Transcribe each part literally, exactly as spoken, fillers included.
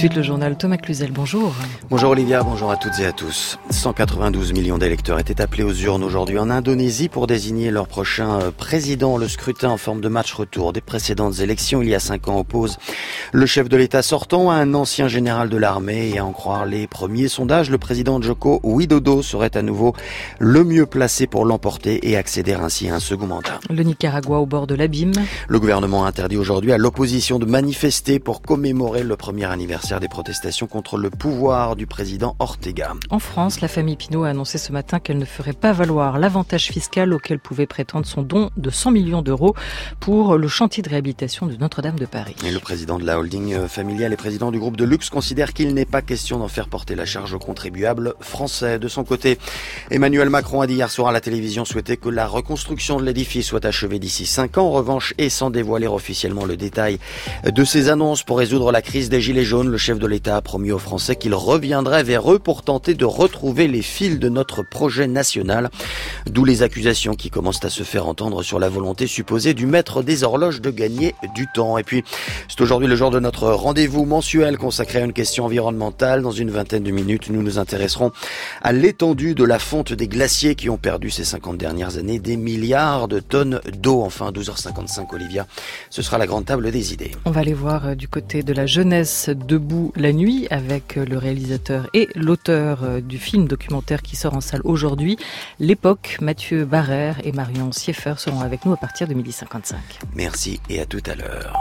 suite, le journal Thomas Cluzel. Bonjour. Bonjour Olivia, bonjour à toutes et à tous. cent quatre-vingt-douze millions d'électeurs étaient appelés aux urnes aujourd'hui en Indonésie pour désigner leur prochain président. Le scrutin en forme de match retour des précédentes élections il y a cinq ans oppose le chef de l'État sortant à un ancien général de l'armée. Et à en croire les premiers sondages, le président Joko Widodo serait à nouveau le mieux placé pour l'emporter et accéder ainsi à un second mandat. Le Nicaragua au bord de l'abîme. Le gouvernement a interdit aujourd'hui à l'opposition de manifester pour commémorer le premier anniversaire des protestations contre le pouvoir du président Ortega. En France, la famille Pinault a annoncé ce matin qu'elle ne ferait pas valoir l'avantage fiscal auquel pouvait prétendre son don de cent millions d'euros pour le chantier de réhabilitation de Notre-Dame de Paris. Et le président de la holding familiale et président du groupe de luxe considère qu'il n'est pas question d'en faire porter la charge aux contribuables français. De son côté, Emmanuel Macron a dit hier soir à la télévision souhaiter que la reconstruction de l'édifice soit achevée d'ici cinq ans. En revanche, et sans dévoiler officiellement le détail de ses annonces pour résoudre la crise des Gilets jaunes, le chef de l'État a promis aux Français qu'il reviendrait vers eux pour tenter de retrouver les fils de notre projet national. D'où les accusations qui commencent à se faire entendre sur la volonté supposée du maître des horloges de gagner du temps. Et puis, c'est aujourd'hui le jour de notre rendez-vous mensuel consacré à une question environnementale. Dans une vingtaine de minutes, nous nous intéresserons à l'étendue de la fonte des glaciers qui ont perdu ces cinquante dernières années des milliards de tonnes d'eau. Enfin, douze heures cinquante-cinq, Olivia, ce sera la grande table des idées. On va aller voir du côté de la jeunesse Debout la nuit avec le réalisateur et l'auteur du film documentaire qui sort en salle aujourd'hui. L'époque, Mathieu Barrère et Marion Sieffer seront avec nous à partir de midi cinquante-cinq. Merci et à tout à l'heure.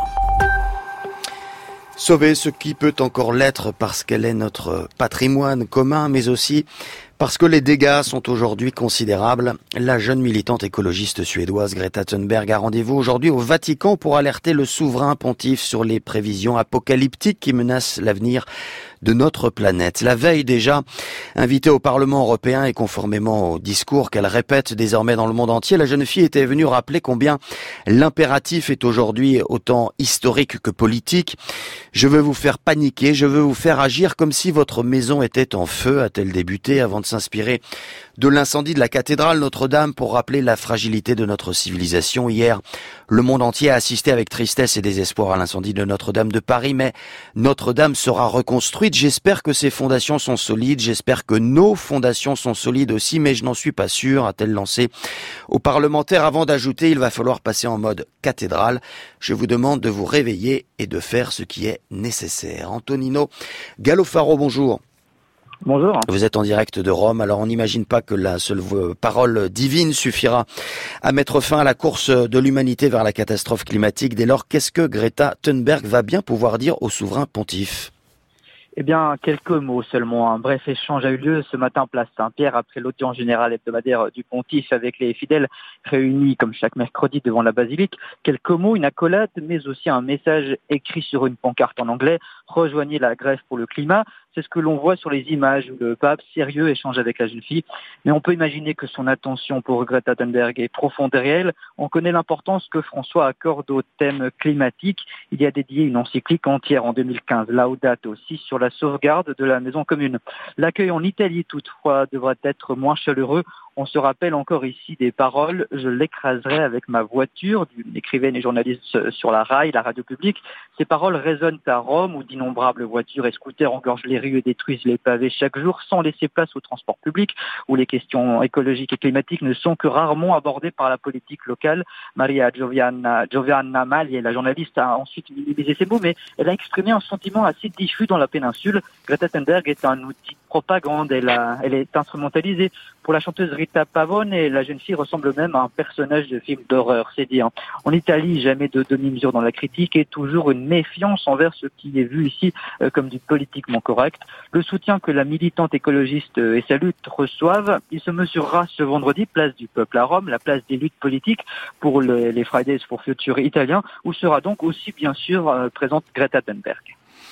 Sauver ce qui peut encore l'être parce qu'elle est notre patrimoine commun, mais aussi parce que les dégâts sont aujourd'hui considérables. La jeune militante écologiste suédoise Greta Thunberg a rendez-vous aujourd'hui au Vatican pour alerter le souverain pontife sur les prévisions apocalyptiques qui menacent l'avenir de notre planète. La veille déjà, invitée au Parlement européen et conformément au discours qu'elle répète désormais dans le monde entier, la jeune fille était venue rappeler combien l'impératif est aujourd'hui autant historique que politique. Je veux vous faire paniquer, je veux vous faire agir comme si votre maison était en feu, a-t-elle débuté avant de s'inspirer de l'incendie de la cathédrale Notre-Dame pour rappeler la fragilité de notre civilisation. Hier, le monde entier a assisté avec tristesse et désespoir à l'incendie de Notre-Dame de Paris, mais Notre-Dame sera reconstruite. J'espère que ses fondations sont solides, j'espère que nos fondations sont solides aussi, mais je n'en suis pas sûr, a-t-elle lancé aux parlementaires avant d'ajouter, il va falloir passer en mode cathédrale. Je vous demande de vous réveiller et de faire ce qui est nécessaire. Antonino Gallofaro, bonjour. Bonjour. Vous êtes en direct de Rome, alors on n'imagine pas que la seule parole divine suffira à mettre fin à la course de l'humanité vers la catastrophe climatique. Dès lors, qu'est-ce que Greta Thunberg va bien pouvoir dire au souverain pontife ? Eh bien, quelques mots seulement. Un bref échange a eu lieu ce matin place Saint-Pierre après l'audience générale hebdomadaire du pontife avec les fidèles réunis comme chaque mercredi devant la basilique. Quelques mots, une accolade, mais aussi un message écrit sur une pancarte en anglais. Rejoignez la grève pour le climat. C'est ce que l'on voit sur les images où le pape sérieux échange avec la jeune fille. Mais on peut imaginer que son attention pour Greta Thunberg est profonde et réelle. On connaît l'importance que François accorde au thème climatique. Il y a dédié une encyclique entière en deux mille quinze, Laudato Si, sur la sauvegarde de la maison commune. L'accueil en Italie, toutefois, devrait être moins chaleureux. On se rappelle encore ici des paroles « Je l'écraserai avec ma voiture » d'une écrivaine et journaliste sur la rail, la radio publique. Ces paroles résonnent à Rome où d'innombrables voitures et scooters engorgent les rues et détruisent les pavés chaque jour sans laisser place au transport public, où les questions écologiques et climatiques ne sont que rarement abordées par la politique locale. Maria Giovanna, Giovanna Magli, la journaliste, a ensuite minimisé ces mots, mais elle a exprimé un sentiment assez diffus dans la péninsule. Greta Thunberg est un outil de propagande, elle, a, elle est instrumentalisée. Pour la chanteuse Rita Pavone, et la jeune fille ressemble même à un personnage de film d'horreur, c'est dire. En Italie, jamais de demi-mesure dans la critique et toujours une méfiance envers ce qui est vu ici euh, comme du politiquement correct. Le soutien que la militante écologiste et sa lutte reçoivent, il se mesurera ce vendredi, place du peuple à Rome, la place des luttes politiques pour le, les Fridays for Future italiens, où sera donc aussi bien sûr euh, présente Greta Thunberg.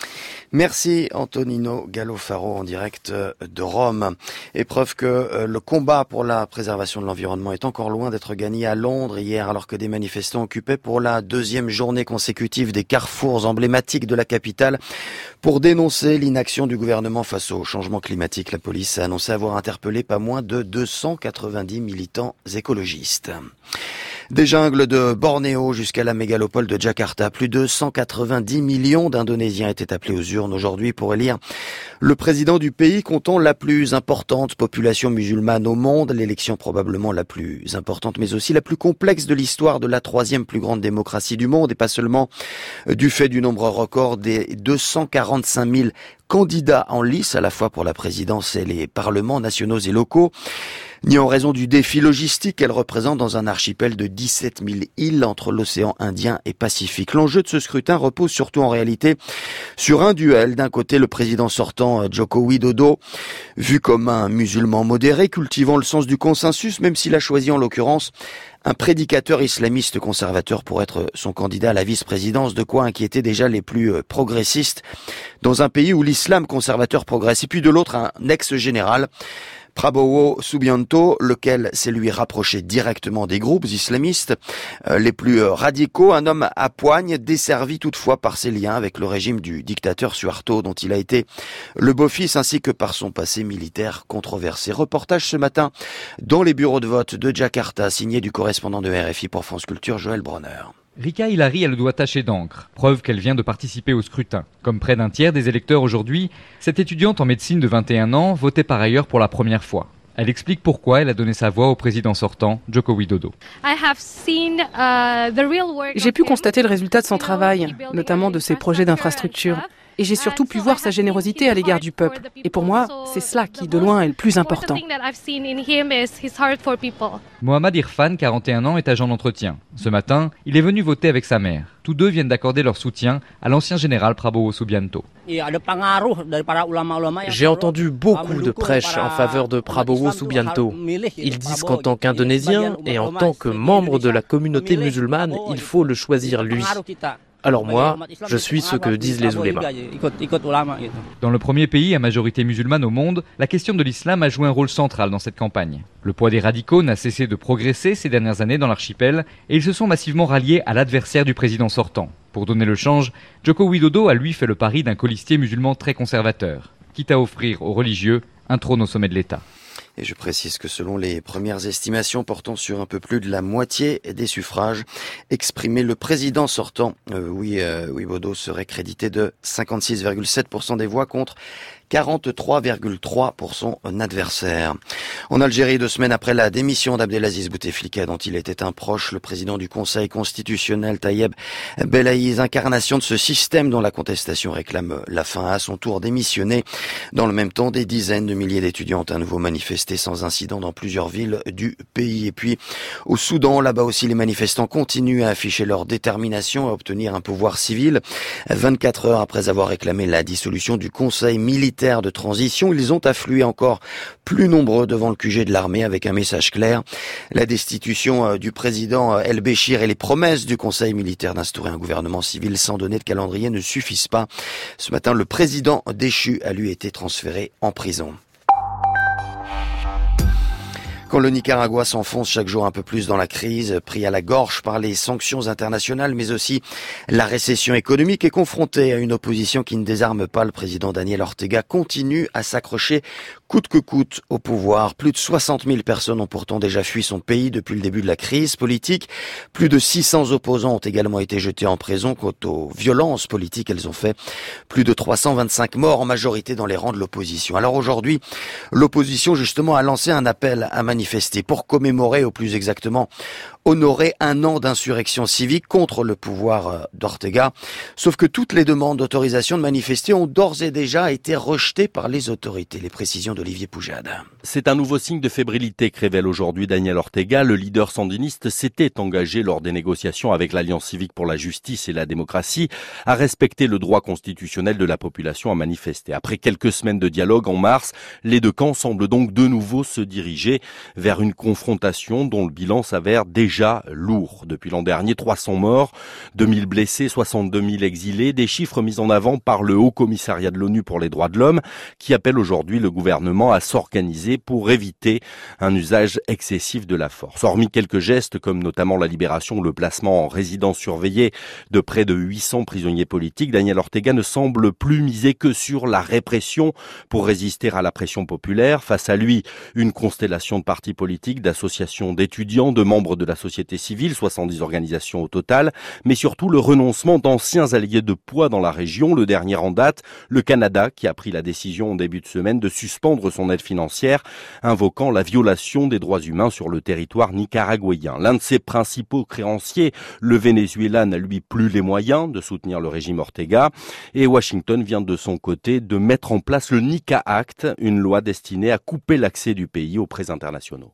Merci Antonino Gallofaro en direct de Rome. Et preuve que le combat pour la préservation de l'environnement est encore loin d'être gagné à Londres hier, alors que des manifestants occupaient pour la deuxième journée consécutive des carrefours emblématiques de la capitale pour dénoncer l'inaction du gouvernement face au changement climatique. La police a annoncé avoir interpellé pas moins de deux cent quatre-vingt-dix militants écologistes. Des jungles de Bornéo jusqu'à la mégalopole de Jakarta, plus de cent quatre-vingt-dix millions d'Indonésiens étaient appelés aux urnes aujourd'hui pour élire le président du pays comptant la plus importante population musulmane au monde, l'élection probablement la plus importante mais aussi la plus complexe de l'histoire de la troisième plus grande démocratie du monde, et pas seulement du fait du nombre record des deux cent quarante-cinq mille candidats en lice à la fois pour la présidence et les parlements nationaux et locaux, ni en raison du défi logistique qu'elle représente dans un archipel de dix-sept mille îles entre l'océan Indien et Pacifique. L'enjeu de ce scrutin repose surtout en réalité sur un duel. D'un côté, le président sortant Joko Widodo, vu comme un musulman modéré, cultivant le sens du consensus, même s'il a choisi en l'occurrence un prédicateur islamiste conservateur pour être son candidat à la vice-présidence, de quoi inquiéter déjà les plus progressistes dans un pays où l'islam conservateur progresse. Et puis de l'autre, un ex-général, Prabowo Subianto, lequel s'est lui rapproché directement des groupes islamistes euh, les plus radicaux, un homme à poigne, desservi toutefois par ses liens avec le régime du dictateur Suharto, dont il a été le beau-fils, ainsi que par son passé militaire controversé. Reportage ce matin dans les bureaux de vote de Jakarta, signé du correspondant de R F I pour France Culture, Joël Bronner. Rika Hilary a le doigt taché d'encre, preuve qu'elle vient de participer au scrutin. Comme près d'un tiers des électeurs aujourd'hui, cette étudiante en médecine de vingt et un ans votait par ailleurs pour la première fois. Elle explique pourquoi elle a donné sa voix au président sortant, Joko Widodo. J'ai pu constater le résultat de son travail, notamment de ses projets d'infrastructure. Et j'ai surtout pu voir sa générosité à l'égard du peuple. Et pour moi, c'est cela qui, de loin, est le plus important. Mohamed Irfan, quarante et un ans, est agent d'entretien. Ce matin, il est venu voter avec sa mère. Tous deux viennent d'accorder leur soutien à l'ancien général Prabowo Subianto. J'ai entendu beaucoup de prêches en faveur de Prabowo Subianto. Ils disent qu'en tant qu'Indonésien et en tant que membre de la communauté musulmane, il faut le choisir lui. Alors moi, je suis ce que disent les oulémas. Dans le premier pays à majorité musulmane au monde, la question de l'islam a joué un rôle central dans cette campagne. Le poids des radicaux n'a cessé de progresser ces dernières années dans l'archipel et ils se sont massivement ralliés à l'adversaire du président sortant. Pour donner le change, Joko Widodo a lui fait le pari d'un colistier musulman très conservateur, quitte à offrir aux religieux un trône au sommet de l'État. Et je précise que selon les premières estimations portant sur un peu plus de la moitié des suffrages exprimés, le président sortant, euh, oui, euh, Widodo, serait crédité de cinquante-six virgule sept pour cent des voix contre quarante-trois virgule trois pour cent son adversaire. En Algérie, deux semaines après la démission d'Abdelaziz Bouteflika, dont il était un proche, le président du Conseil constitutionnel, Tayeb Belaïz, incarnation de ce système dont la contestation réclame la fin, a à son tour démissionné. Dans le même temps, des dizaines de milliers d'étudiants ont à nouveau manifesté sans incident dans plusieurs villes du pays. Et puis, au Soudan, là-bas aussi, les manifestants continuent à afficher leur détermination à obtenir un pouvoir civil. vingt-quatre heures après avoir réclamé la dissolution du Conseil militaire de transition, ils ont afflué encore plus nombreux devant le Q G de l'armée avec un message clair. La destitution du président El-Béchir et les promesses du Conseil militaire d'instaurer un gouvernement civil sans donner de calendrier ne suffisent pas. Ce matin, le président déchu a lui été transféré en prison. Quand le Nicaragua s'enfonce chaque jour un peu plus dans la crise, pris à la gorge par les sanctions internationales, mais aussi la récession économique, et confronté à une opposition qui ne désarme pas, le président Daniel Ortega continue à s'accrocher coûte que coûte au pouvoir. Plus de soixante mille personnes ont pourtant déjà fui son pays depuis le début de la crise politique. Plus de six cents opposants ont également été jetés en prison. Quant aux violences politiques, elles ont fait plus de trois cent vingt-cinq morts, en majorité dans les rangs de l'opposition. Alors aujourd'hui, l'opposition justement a lancé un appel à manifester pour commémorer, ou plus exactement honorer un an d'insurrection civique contre le pouvoir d'Ortega. Sauf que toutes les demandes d'autorisation de manifester ont d'ores et déjà été rejetées par les autorités. Les précisions d'Olivier Poujade. C'est un nouveau signe de fébrilité que révèle aujourd'hui Daniel Ortega. Le leader sandiniste s'était engagé lors des négociations avec l'Alliance civique pour la justice et la démocratie à respecter le droit constitutionnel de la population à manifester. Après quelques semaines de dialogue en mars, les deux camps semblent donc de nouveau se diriger vers une confrontation dont le bilan s'avère déjà déjà lourd. Depuis l'an dernier, trois cents morts, deux mille blessés, soixante-deux mille exilés, des chiffres mis en avant par le Haut Commissariat de l'ONU pour les droits de l'homme qui appelle aujourd'hui le gouvernement à s'organiser pour éviter un usage excessif de la force. Hormis quelques gestes comme notamment la libération ou le placement en résidence surveillée de près de huit cents prisonniers politiques, Daniel Ortega ne semble plus miser que sur la répression pour résister à la pression populaire. Face à lui, une constellation de partis politiques, d'associations d'étudiants, de membres de la société civile, soixante-dix organisations au total, mais surtout le renoncement d'anciens alliés de poids dans la région. Le dernier en date, le Canada, qui a pris la décision en début de semaine de suspendre son aide financière, invoquant la violation des droits humains sur le territoire nicaraguayen. L'un de ses principaux créanciers, le Venezuela, n'a lui plus les moyens de soutenir le régime Ortega, et Washington vient de son côté de mettre en place le Nica Act, une loi destinée à couper l'accès du pays aux prêts internationaux.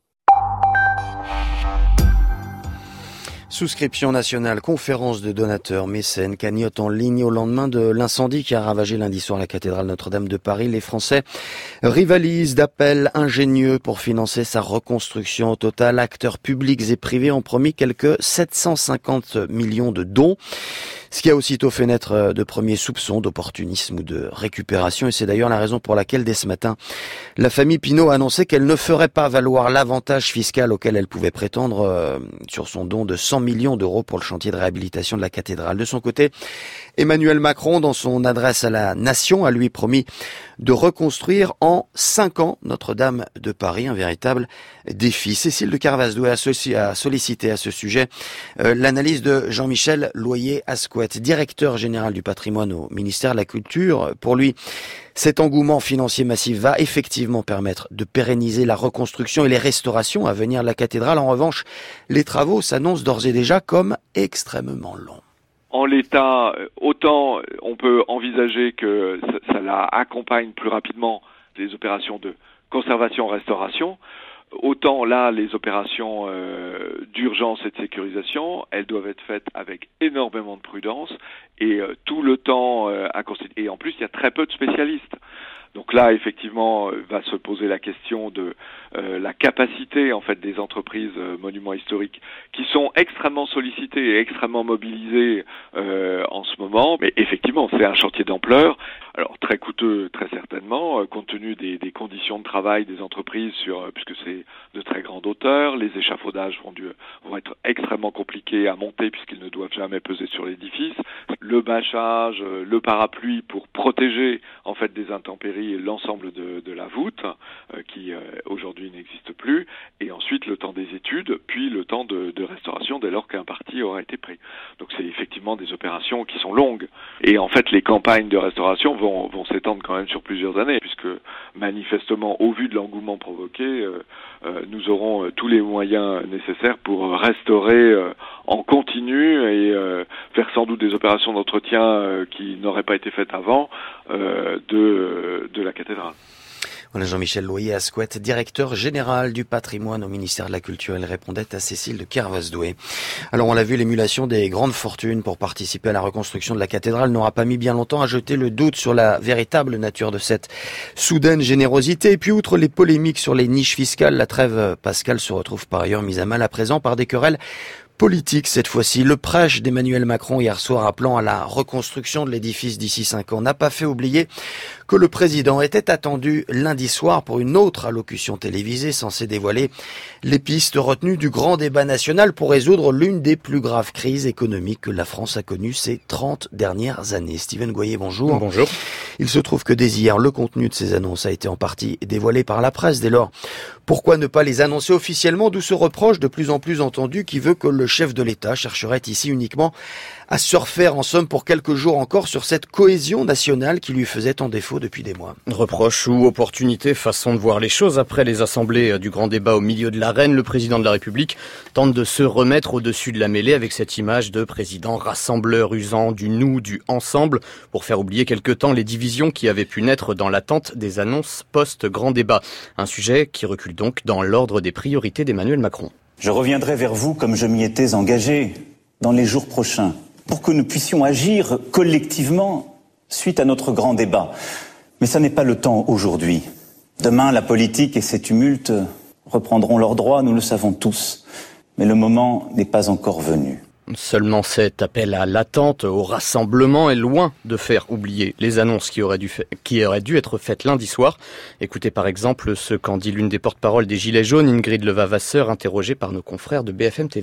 Souscription nationale, conférence de donateurs, mécènes, cagnotte en ligne au lendemain de l'incendie qui a ravagé lundi soir la cathédrale Notre-Dame de Paris. Les Français rivalisent d'appels ingénieux pour financer sa reconstruction. Au total, acteurs publics et privés ont promis quelques sept cent cinquante millions de dons. Ce qui a aussitôt fait naître de premiers soupçons d'opportunisme ou de récupération. Et c'est d'ailleurs la raison pour laquelle, dès ce matin, la famille Pinault a annoncé qu'elle ne ferait pas valoir l'avantage fiscal auquel elle pouvait prétendre euh, sur son don de cent millions d'euros pour le chantier de réhabilitation de la cathédrale. De son côté, Emmanuel Macron, dans son adresse à la nation, a lui promis de reconstruire en cinq ans Notre-Dame de Paris, un véritable défi. Cécile de Carvaz-Douai a sollicité à ce sujet euh, l'analyse de Jean-Michel Loyer-Asquette, directeur général du patrimoine au ministère de la Culture. Pour lui, cet engouement financier massif va effectivement permettre de pérenniser la reconstruction et les restaurations à venir de la cathédrale. En revanche, les travaux s'annoncent d'ores et déjà comme extrêmement longs. En l'état, autant on peut envisager que ça, ça la accompagne plus rapidement les opérations de conservation-restauration, autant là, les opérations euh, d'urgence et de sécurisation, elles doivent être faites avec énormément de prudence et euh, tout le temps euh, à constituer. Et en plus, il y a très peu de spécialistes. Donc là, effectivement, va se poser la question de euh, la capacité en fait des entreprises euh, monuments historiques qui sont extrêmement sollicitées et extrêmement mobilisées euh, en ce moment. Mais effectivement, c'est un chantier d'ampleur. Alors très coûteux, très certainement, euh, compte tenu des, des conditions de travail des entreprises, sur euh, puisque c'est de très grande hauteur. Les échafaudages vont, dû, vont être extrêmement compliqués à monter puisqu'ils ne doivent jamais peser sur l'édifice. Le bâchage, euh, le parapluie pour protéger en fait des intempéries et l'ensemble de, de la voûte euh, qui euh, aujourd'hui n'existe plus, et ensuite le temps des études, puis le temps de, de restauration dès lors qu'un parti aura été pris. Donc c'est effectivement des opérations qui sont longues, et en fait les campagnes de restauration vont, vont s'étendre quand même sur plusieurs années, puisque manifestement au vu de l'engouement provoqué, euh, euh, nous aurons euh, tous les moyens nécessaires pour restaurer euh, en continu et euh, faire sans doute des opérations d'entretien euh, qui n'auraient pas été faites avant euh, de de la cathédrale. Voilà Jean-Michel Loyer-Asquette, directeur général du patrimoine au ministère de la Culture. Il répondait à Cécile de Carvaz-Douai. Alors on l'a vu, l'émulation des grandes fortunes pour participer à la reconstruction de la cathédrale n'aura pas mis bien longtemps à jeter le doute sur la véritable nature de cette soudaine générosité. Et puis outre les polémiques sur les niches fiscales, la trêve pascale se retrouve par ailleurs mise à mal à présent par des querelles politique cette fois-ci. Le prêche d'Emmanuel Macron hier soir appelant à la reconstruction de l'édifice d'ici cinq ans n'a pas fait oublier que le président était attendu lundi soir pour une autre allocution télévisée censée dévoiler les pistes retenues du grand débat national pour résoudre l'une des plus graves crises économiques que la France a connues ces trente dernières années. Steven Goyer, bonjour. Bonjour. Il se trouve que dès hier, le contenu de ces annonces a été en partie dévoilé par la presse. Dès lors, pourquoi ne pas les annoncer officiellement, d'où ce reproche de plus en plus entendu qui veut que le chef de l'État chercherait ici uniquement à surfer en somme pour quelques jours encore sur cette cohésion nationale qui lui faisait tant défaut depuis des mois. Reproche ou opportunité, façon de voir les choses. Après les assemblées du grand débat au milieu de l'arène, le président de la République tente de se remettre au-dessus de la mêlée avec cette image de président rassembleur usant du nous, du ensemble, pour faire oublier quelque temps les divisions qui avaient pu naître dans l'attente des annonces post-grand débat. Un sujet qui recule donc dans l'ordre des priorités d'Emmanuel Macron. Je reviendrai vers vous comme je m'y étais engagé dans les jours prochains pour que nous puissions agir collectivement suite à notre grand débat. Mais ça n'est pas le temps aujourd'hui. Demain, la politique et ses tumultes reprendront leurs droits, nous le savons tous. Mais le moment n'est pas encore venu. Seulement cet appel à l'attente, au rassemblement est loin de faire oublier les annonces qui auraient dû, fa- qui auraient dû être faites lundi soir. Écoutez par exemple ce qu'en dit l'une des porte-paroles des Gilets jaunes, Ingrid Levavasseur, interrogée par nos confrères de B F M T V.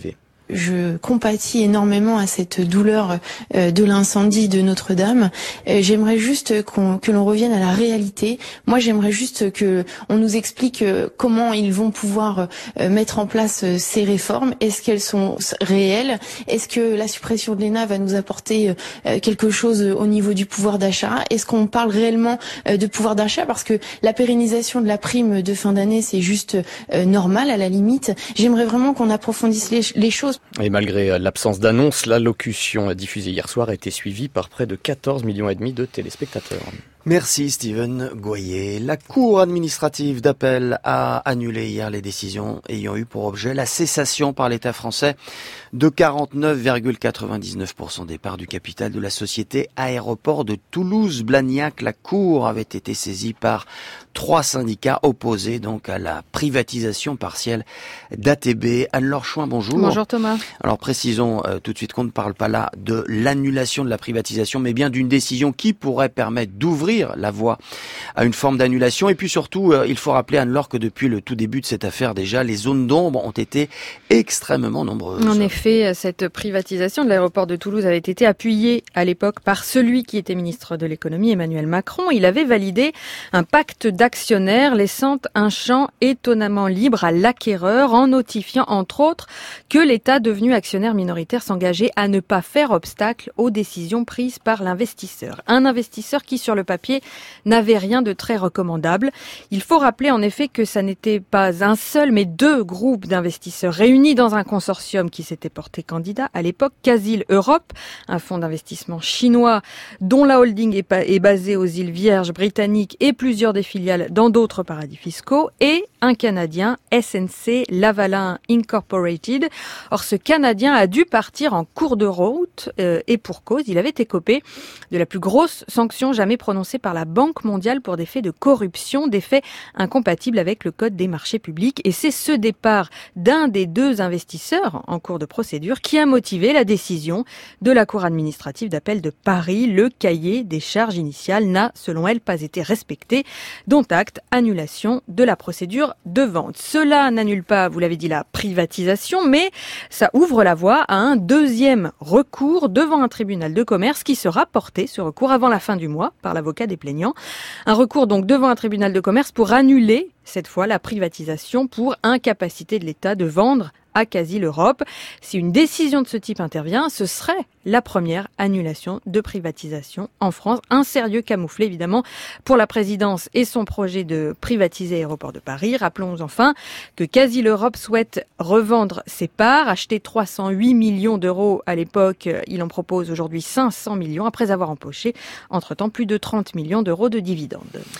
Je compatis énormément à cette douleur euh, de l'incendie de Notre-Dame. Euh, j'aimerais juste qu'on, que l'on revienne à la réalité. Moi, j'aimerais juste que on nous explique euh, comment ils vont pouvoir euh, mettre en place euh, ces réformes. Est-ce qu'elles sont réelles? Est-ce que la suppression de l'E N A va nous apporter euh, quelque chose au niveau du pouvoir d'achat? Est-ce qu'on parle réellement euh, de pouvoir d'achat? Parce que la pérennisation de la prime de fin d'année, c'est juste euh, normal à la limite. J'aimerais vraiment qu'on approfondisse les, les choses. Et malgré l'absence d'annonce, l'allocution diffusée hier soir a été suivie par près de quatorze millions et demi de téléspectateurs. Merci Steven Goyer. La Cour administrative d'appel a annulé hier les décisions ayant eu pour objet la cessation par l'État français de quarante-neuf virgule quatre-vingt-dix-neuf pour cent des parts du capital de la société Aéroport de Toulouse-Blagnac. La Cour avait été saisie par trois syndicats opposés donc à la privatisation partielle d'A T B. Anne-Laure Chouin, bonjour. Bonjour Thomas. Alors précisons euh, tout de suite qu'on ne parle pas là de l'annulation de la privatisation, mais bien d'une décision qui pourrait permettre d'ouvrir la voie à une forme d'annulation. Et puis surtout, euh, il faut rappeler, Anne-Laure, que depuis le tout début de cette affaire déjà, les zones d'ombre ont été extrêmement nombreuses. En effet, cette privatisation de l'aéroport de Toulouse avait été appuyée à l'époque par celui qui était ministre de l'économie, Emmanuel Macron. Il avait validé un pacte d'actionnaires laissant un champ étonnamment libre à l'acquéreur en notifiant entre autres que l'État devenu actionnaire minoritaire s'engageait à ne pas faire obstacle aux décisions prises par l'investisseur. Un investisseur qui sur le papier n'avait rien de très recommandable. Il faut rappeler en effet que ça n'était pas un seul mais deux groupes d'investisseurs réunis dans un consortium qui s'était porté candidat à l'époque, Casil Europe, un fonds d'investissement chinois dont la holding est, est basée aux îles Vierges britanniques et plusieurs des filiales dans d'autres paradis fiscaux, et un Canadien, S N C Lavalin Incorporated. Or, ce Canadien a dû partir en cours de route euh, et pour cause, il avait écopé de la plus grosse sanction jamais prononcée par la Banque mondiale pour des faits de corruption, des faits incompatibles avec le Code des marchés publics. Et c'est ce départ d'un des deux investisseurs en cours de procédure qui a motivé la décision de la Cour administrative d'appel de Paris. Le cahier des charges initiales n'a, selon elle, pas été respecté, dont acte annulation de la procédure de vente. Cela n'annule pas, vous l'avez dit, la privatisation, mais ça ouvre la voie à un deuxième recours devant un tribunal de commerce qui sera porté, ce recours, avant la fin du mois par l'avocat des plaignants. Un recours donc devant un tribunal de commerce pour annuler, cette fois, la privatisation pour incapacité de l'État de vendre à Casil Europe. Si une décision de ce type intervient, ce serait la première annulation de privatisation en France. Un sérieux camouflet, évidemment, pour la présidence et son projet de privatiser Aéroport de Paris. Rappelons enfin que Casil Europe souhaite revendre ses parts, acheter trois cent huit millions d'euros à l'époque. Il en propose aujourd'hui cinq cents millions, après avoir empoché, entre-temps, plus de trente millions d'euros de dividendes.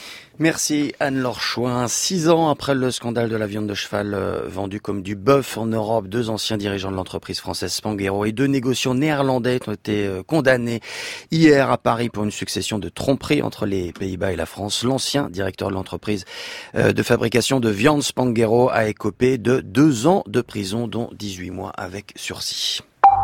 Merci Anne-Laure Chouin. Six ans après le scandale de la viande de cheval euh, vendue comme du bœuf en Europe, deux anciens dirigeants de l'entreprise française Spanghero et deux négociants néerlandais ont été euh, condamnés hier à Paris pour une succession de tromperies entre les Pays-Bas et la France. L'ancien directeur de l'entreprise euh, de fabrication de viande Spanghero a écopé de deux ans de prison, dont dix-huit mois avec sursis.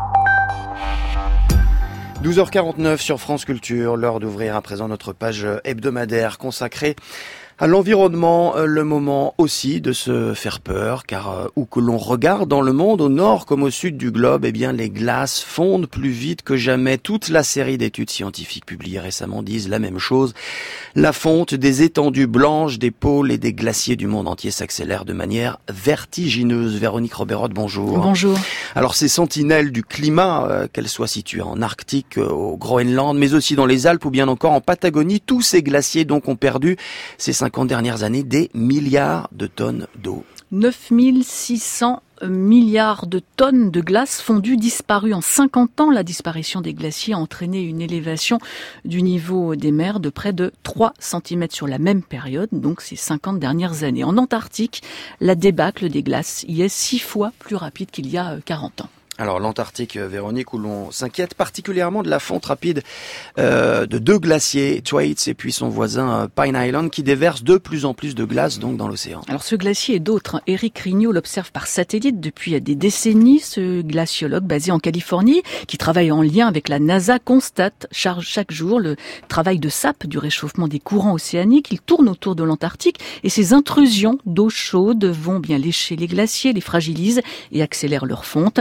douze heures quarante-neuf sur France Culture, l'heure d'ouvrir à présent notre page hebdomadaire consacrée à l'environnement, le moment aussi de se faire peur, car où que l'on regarde dans le monde, au nord comme au sud du globe, eh bien les glaces fondent plus vite que jamais. Toute la série d'études scientifiques publiées récemment disent la même chose. La fonte des étendues blanches des pôles et des glaciers du monde entier s'accélère de manière vertigineuse. Véronique Roberotte, bonjour. Bonjour. Alors ces sentinelles du climat, euh, qu'elles soient situées en Arctique, euh, au Groenland, mais aussi dans les Alpes ou bien encore en Patagonie, tous ces glaciers donc ont perdu ces cinquante dernières années des milliards de tonnes d'eau. neuf mille six cents milliards de tonnes de glace fondues disparues en cinquante ans. La disparition des glaciers a entraîné une élévation du niveau des mers de près de trois centimètres sur la même période, donc ces cinquante dernières années. En Antarctique, la débâcle des glaces y est six fois plus rapide qu'il y a quarante ans. Alors l'Antarctique, Véronique, où l'on s'inquiète particulièrement de la fonte rapide euh, de deux glaciers, Thwaites et puis son voisin euh, Pine Island, qui déversent de plus en plus de glace donc dans l'océan. Alors ce glacier et d'autres, hein, Eric Rignot l'observe par satellite depuis des décennies. Ce glaciologue basé en Californie, qui travaille en lien avec la NASA, constate chaque jour le travail de sape du réchauffement des courants océaniques. Il tourne autour de l'Antarctique et ces intrusions d'eau chaude vont bien lécher les glaciers, les fragilisent et accélèrent leur fonte.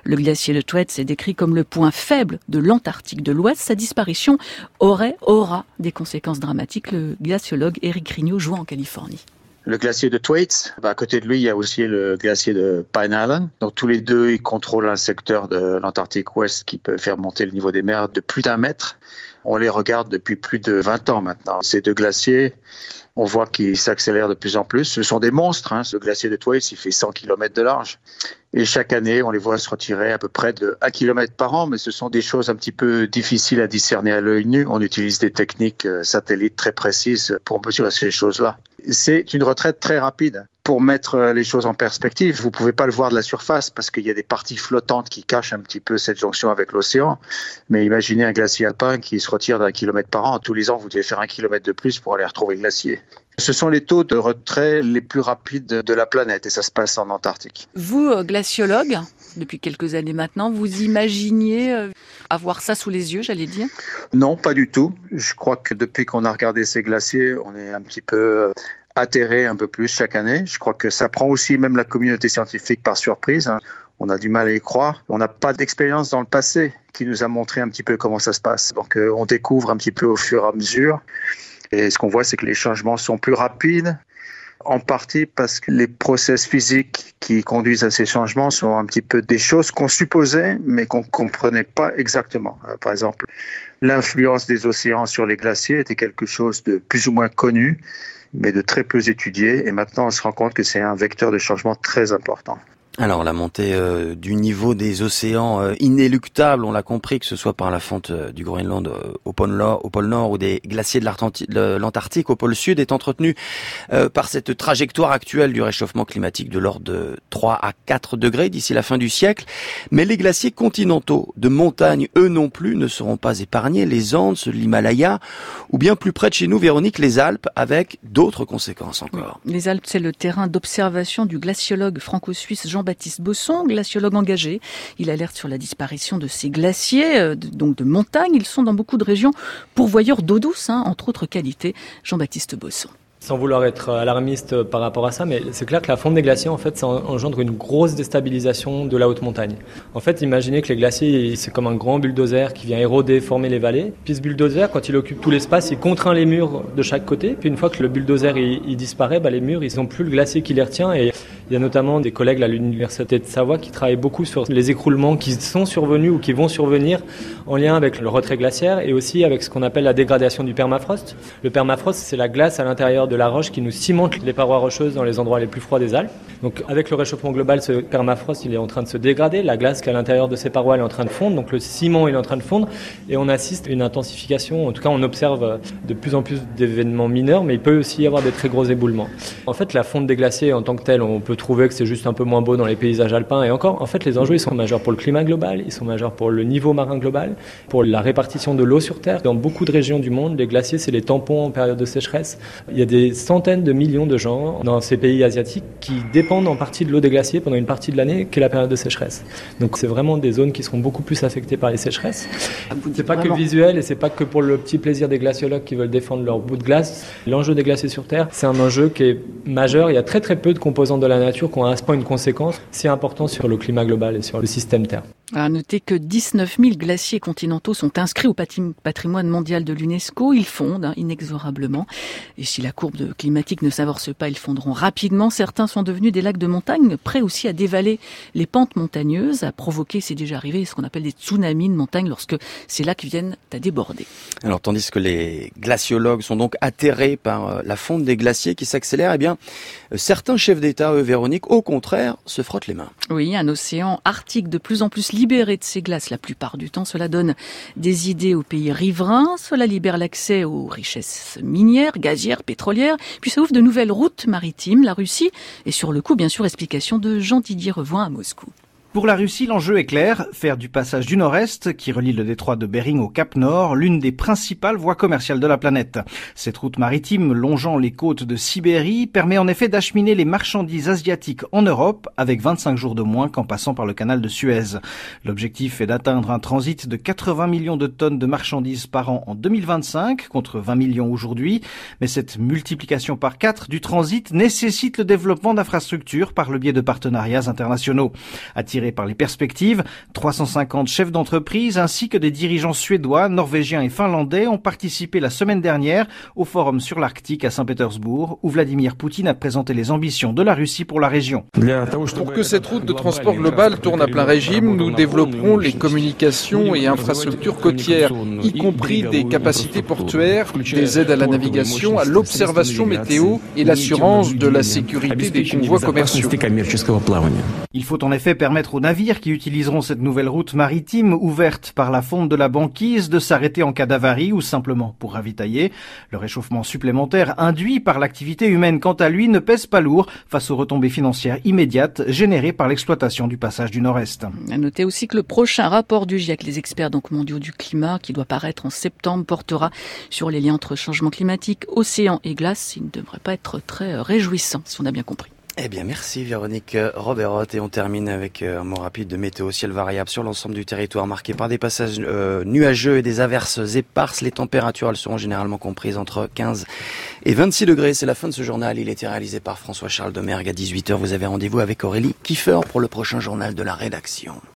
Le glacier de Thwaites est décrit comme le point faible de l'Antarctique de l'Ouest. Sa disparition aurait, aura des conséquences dramatiques. Le glaciologue Éric Rignot joue en Californie. Le glacier de Thwaites, bah à côté de lui, il y a aussi le glacier de Pine Island. Donc tous les deux, ils contrôlent un secteur de l'Antarctique Ouest qui peut faire monter le niveau des mers de plus d'un mètre. On les regarde depuis plus de vingt ans maintenant. Ces deux glaciers, on voit qu'ils s'accélèrent de plus en plus. Ce sont des monstres. Hein. Ce glacier de Thwaites, il fait cent kilomètres de large. Et chaque année, on les voit se retirer à peu près de un kilomètre par an. Mais ce sont des choses un petit peu difficiles à discerner à l'œil nu. On utilise des techniques satellites très précises pour mesurer ces choses-là. C'est une retraite très rapide. Pour mettre les choses en perspective, vous pouvez pas le voir de la surface parce qu'il y a des parties flottantes qui cachent un petit peu cette jonction avec l'océan. Mais imaginez un glacier alpin qui se retire d'un kilomètre par an. Tous les ans, vous devez faire un kilomètre de plus pour aller retrouver le glacier. Ce sont les taux de retrait les plus rapides de la planète et ça se passe en Antarctique. Vous, glaciologue, depuis quelques années maintenant, vous imaginiez avoir ça sous les yeux, j'allais dire ? Non, pas du tout. Je crois que depuis qu'on a regardé ces glaciers, on est un petit peu atterré un peu plus chaque année. Je crois que ça prend aussi même la communauté scientifique par surprise. On a du mal à y croire. On n'a pas d'expérience dans le passé qui nous a montré un petit peu comment ça se passe. Donc euh, on découvre un petit peu au fur et à mesure. Et ce qu'on voit, c'est que les changements sont plus rapides, en partie parce que les process physiques qui conduisent à ces changements sont un petit peu des choses qu'on supposait, mais qu'on ne comprenait pas exactement. Euh, par exemple, l'influence des océans sur les glaciers était quelque chose de plus ou moins connu, mais de très peu étudié. Et maintenant, on se rend compte que c'est un vecteur de changement très important. Alors la montée euh, du niveau des océans euh, inéluctable, on l'a compris, que ce soit par la fonte euh, du Groenland euh, au, pôle Nord, au pôle Nord ou des glaciers de l'Antarctique au pôle Sud, est entretenue euh, par cette trajectoire actuelle du réchauffement climatique de l'ordre de trois à quatre degrés d'ici la fin du siècle. Mais les glaciers continentaux de montagne, eux non plus, ne seront pas épargnés. Les Andes, l'Himalaya ou bien plus près de chez nous, Véronique, les Alpes, avec d'autres conséquences encore. Les Alpes, c'est le terrain d'observation du glaciologue franco-suisse Jean Jean-Baptiste Bosson, glaciologue engagé. Il alerte sur la disparition de ces glaciers, euh, de, donc de montagnes. Ils sont dans beaucoup de régions pourvoyeurs d'eau douce, hein, entre autres qualités. Jean-Baptiste Bosson. Sans vouloir être alarmiste par rapport à ça, mais c'est clair que la fonte des glaciers, en fait, ça engendre une grosse déstabilisation de la haute montagne. En fait, imaginez que les glaciers, c'est comme un grand bulldozer qui vient éroder, former les vallées. Puis ce bulldozer, quand il occupe tout l'espace, il contraint les murs de chaque côté. Puis une fois que le bulldozer il, il disparaît, bah, les murs, ils n'ont plus le glacier qui les retient. Et il y a notamment des collègues à l'Université de Savoie qui travaillent beaucoup sur les écroulements qui sont survenus ou qui vont survenir en lien avec le retrait glaciaire et aussi avec ce qu'on appelle la dégradation du permafrost. Le permafrost, c'est la glace à l'intérieur de la roche qui nous cimente les parois rocheuses dans les endroits les plus froids des Alpes. Donc avec le réchauffement global, ce permafrost il est en train de se dégrader, la glace qui est à l'intérieur de ces parois elle est en train de fondre, donc le ciment il est en train de fondre et on assiste à une intensification, en tout cas on observe de plus en plus d'événements mineurs, mais il peut aussi y avoir des très gros éboulements. En fait la fonte des glaciers en tant que telle, on peut trouver que c'est juste un peu moins beau dans les paysages alpins et encore, en fait les enjeux ils sont majeurs pour le climat global, ils sont majeurs pour le niveau marin global, pour la répartition de l'eau sur Terre. Dans beaucoup de régions du monde, les glaciers c'est les tampons en période de sécheresse. Il y a des centaines de millions de gens dans ces pays asiatiques qui dépendent en partie de l'eau des glaciers pendant une partie de l'année qu'est la période de sécheresse. Donc c'est vraiment des zones qui seront beaucoup plus affectées par les sécheresses. C'est pas vraiment que visuel et c'est pas que pour le petit plaisir des glaciologues qui veulent défendre leur bout de glace. L'enjeu des glaciers sur Terre, c'est un enjeu qui est majeur. Il y a très très peu de composantes de la nature qui ont à ce point une conséquence si importante sur le climat global et sur le système Terre. À noter que dix-neuf mille glaciers continentaux sont inscrits au patrimoine mondial de l'UNESCO. Ils fondent hein, inexorablement. Et si la courbe climatique ne s'amorce pas, ils fondront rapidement. Certains sont devenus des lacs de montagne, prêts aussi à dévaler les pentes montagneuses, à provoquer, c'est déjà arrivé, ce qu'on appelle des tsunamis de montagne lorsque ces lacs viennent à déborder. Alors, tandis que les glaciologues sont donc atterrés par la fonte des glaciers qui s'accélère, eh bien, certains chefs d'État, eux, Véronique, au contraire, se frottent les mains. Oui, un océan arctique de plus en plus libéré de ses glaces la plupart du temps. Cela donne des idées aux pays riverains, cela libère l'accès aux richesses minières, gazières, pétrolières, puis ça ouvre de nouvelles routes maritimes. La Russie est sur le coup, bien sûr, explication de Jean-Didier Revoin à Moscou. Pour la Russie, l'enjeu est clair, faire du passage du Nord-Est, qui relie le détroit de Bering au Cap Nord, l'une des principales voies commerciales de la planète. Cette route maritime longeant les côtes de Sibérie permet en effet d'acheminer les marchandises asiatiques en Europe avec vingt-cinq jours de moins qu'en passant par le canal de Suez. L'objectif est d'atteindre un transit de quatre-vingts millions de tonnes de marchandises par an en deux mille vingt-cinq, contre vingt millions aujourd'hui. Mais cette multiplication par quatre du transit nécessite le développement d'infrastructures par le biais de partenariats internationaux. Attirer attirés par les perspectives. trois cent cinquante chefs d'entreprise ainsi que des dirigeants suédois, norvégiens et finlandais ont participé la semaine dernière au forum sur l'Arctique à Saint-Pétersbourg, où Vladimir Poutine a présenté les ambitions de la Russie pour la région. Pour que cette route de transport global tourne à plein régime, nous développerons les communications et infrastructures côtières, y compris des capacités portuaires, des aides à la navigation, à l'observation météo et l'assurance de la sécurité des convois commerciaux. Il faut en effet permettre aux navires qui utiliseront cette nouvelle route maritime ouverte par la fonte de la banquise de s'arrêter en cas d'avarie ou simplement pour ravitailler. Le réchauffement supplémentaire induit par l'activité humaine, quant à lui, ne pèse pas lourd face aux retombées financières immédiates générées par l'exploitation du passage du Nord-Est. À noter aussi que le prochain rapport du GIEC, les experts donc mondiaux du climat, qui doit paraître en septembre, portera sur les liens entre changement climatique, océan et glace. Il ne devrait pas être très réjouissant, si on a bien compris. Eh bien, merci Véronique Roberotte. Et on termine avec un mot rapide de météo. Ciel variable sur l'ensemble du territoire, marqué par des passages euh, nuageux et des averses éparses. Les températures, elles seront généralement comprises entre quinze et vingt-six degrés. C'est la fin de ce journal. Il était réalisé par François-Charles Demergue. À dix-huit heures, vous avez rendez-vous avec Aurélie Kiefer pour le prochain journal de la rédaction.